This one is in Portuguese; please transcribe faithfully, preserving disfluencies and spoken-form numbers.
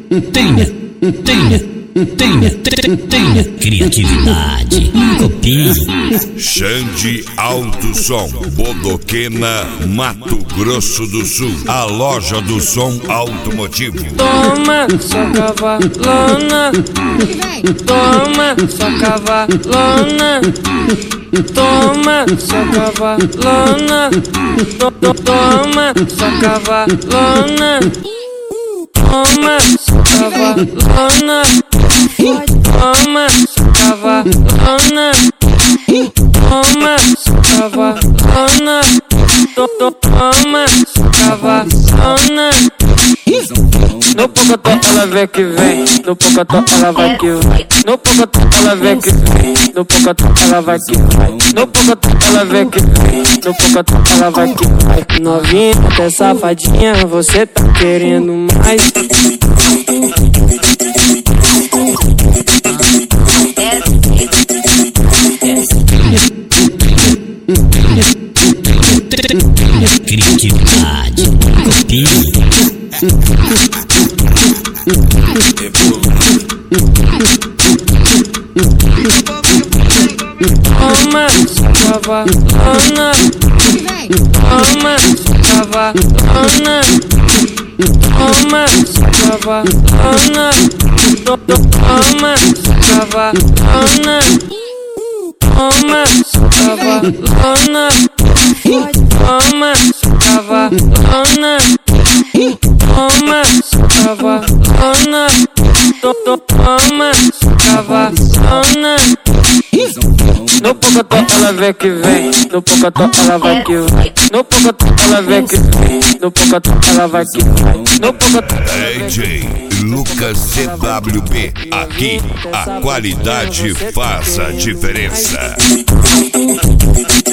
tenha, tenha, tenha, tenha criatividade, copie. Xande Alto Som, Bodoquena, Mato Grosso do Sul, a loja do som automotivo. Toma sua cavalona, toma sua cavalona, toma sua cavalona, toma sua cavalona, toma sua cavalona, toma sua cavalona, toma sua cavalona, toma sua cavalona. No pocotó ela vem que vem, no pocotó ela vai que vai, no pocotó ela vem que vem, no pocotó ela vai que vai, no pocotó ela vem que vem, no pocotó ela vai que vai. Novinha, até safadinha, você tá querendo mais. Criatividade, copie. Toma sua cavalona, toma sua cavalona, toma sua cavalona, toma sua cavalona, toma sua cavalona, toma sua cavalona, toma sua cavalona, toma sua cavalona. No pocotó ela vem que vem, no pocotó ela vai que vai, no pocotó ela vem que vem, no pocotó ela vai que vai, no pocotó. D J Lucas C W B, aqui a qualidade faz a diferença.